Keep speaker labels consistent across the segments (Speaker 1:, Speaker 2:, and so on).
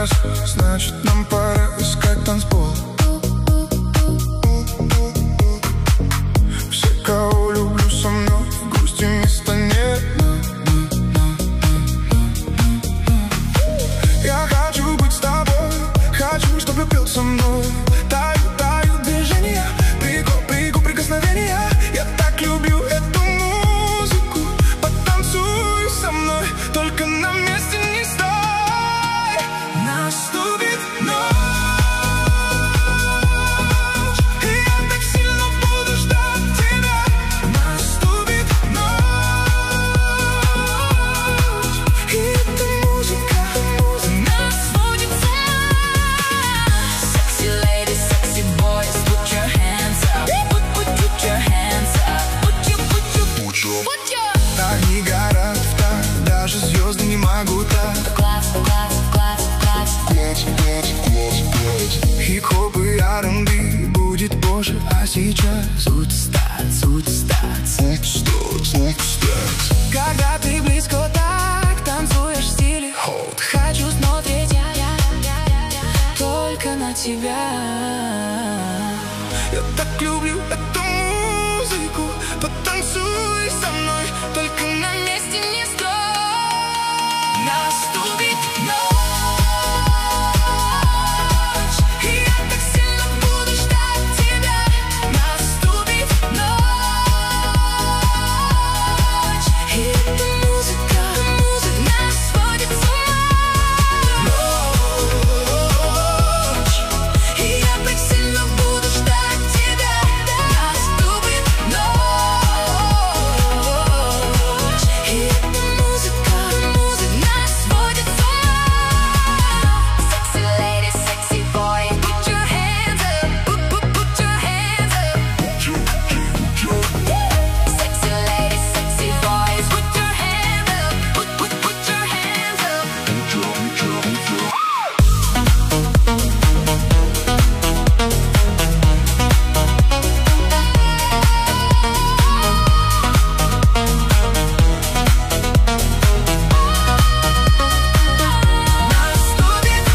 Speaker 1: час, значит нам пора искать танцпол. Все, кого люблю, со мной, в грусти места нет. Я хочу быть с тобой, хочу, чтобы пел со мной. Тают движения, прикосновения. Я так люблю эту музыку. Потанцуй со мной, только на месте не стой. Наступит ночь, и я так сильно буду ждать тебя. Наступит ночь, и эта музыка нас сводит с ума.
Speaker 2: Sexy ladies, sexy boys, put your hands up. Put your hands up. Put your.
Speaker 1: Огни горят в так, даже звезды не могут так.
Speaker 2: Класс.
Speaker 1: Хип-хоп и R&B будет позже, а сейчас когда ты близко так танцуешь в стиле Hold. Хочу смотреть я только на тебя. Я так люблю эту музыку. Потанцуй со мной, только на месте не стой. Наступит ночь, и я так сильно буду ждать тебя. Наступит ночь, и эта музыка нас сводит с ума. Ночь, и я так сильно буду ждать тебя. Наступит ночь, и эта музыка нас сводит с ума.
Speaker 2: Sexy ladies, sexy boys, put your hands up. Put your hands up. Sexy ladies, sexy boys, put your hands up. Put your hands up.
Speaker 1: Наступит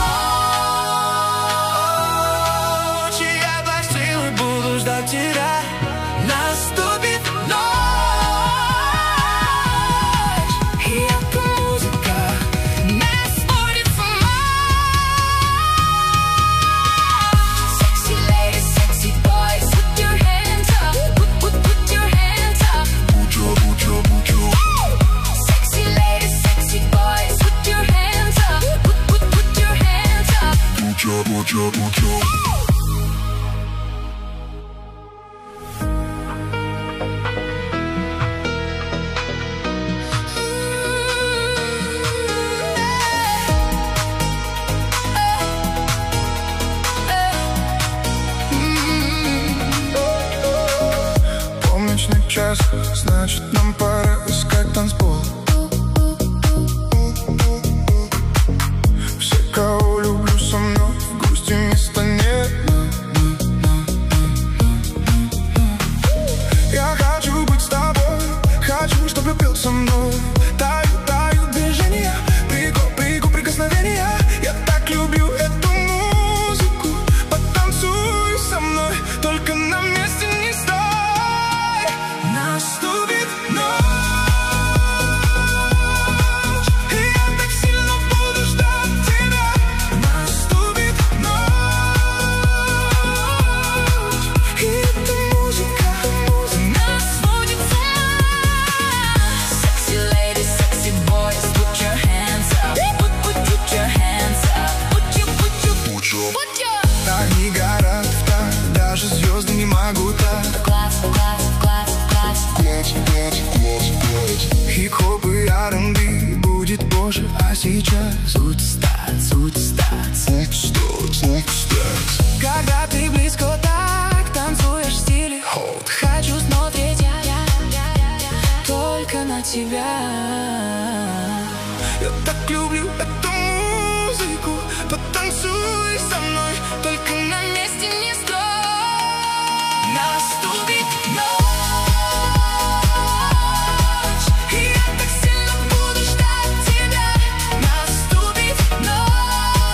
Speaker 1: ночь, и я так сильно буду ждать тебя. Наступит ночь, и эта музыка нас сводит с ума.
Speaker 2: Sexy ladies, sexy boys, put your hands up. Put your hands up. Sexy ladies, sexy boys, put your hands up. Put your hands up.
Speaker 1: Полночный час, значит нам пора искать танцпол. Все, кого люблю, со мной, в грусти места нет. Я хочу быть с тобой, хочу, чтобы пел со мной. Тают движения, прикосновения. Я так люблю эту музыку. Потанцуй со мной, только на месте не стой. Наступит ночь, и я так сильно буду ждать тебя. Наступит ночь, и эта музыка нас сводит с ума.
Speaker 2: Sexy ladies, sexy boys, put your hands up. Put your hands up. Put your.
Speaker 1: Огни горят в так, даже звезды не могут так.
Speaker 2: Класс.
Speaker 1: Хип-хоп и R&B будет позже, а сейчас когда ты близко так танцуешь в стиле Hold. Хочу смотреть я только на тебя. Я так люблю эту музыку. Потанцуй со мной, только на месте не стой. Наступит ночь, и я так сильно буду ждать тебя. Наступит ночь.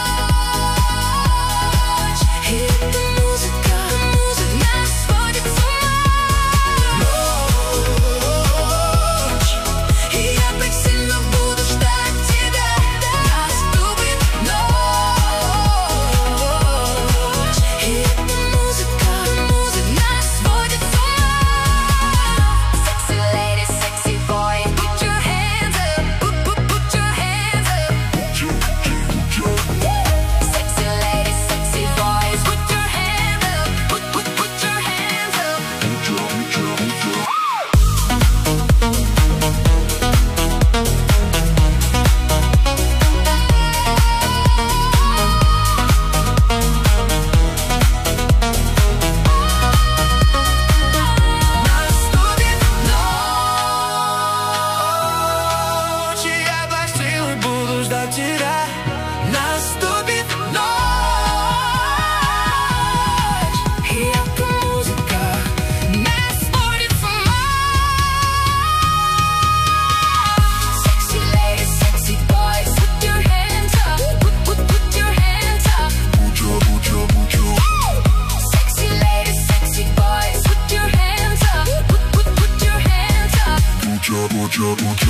Speaker 1: учу.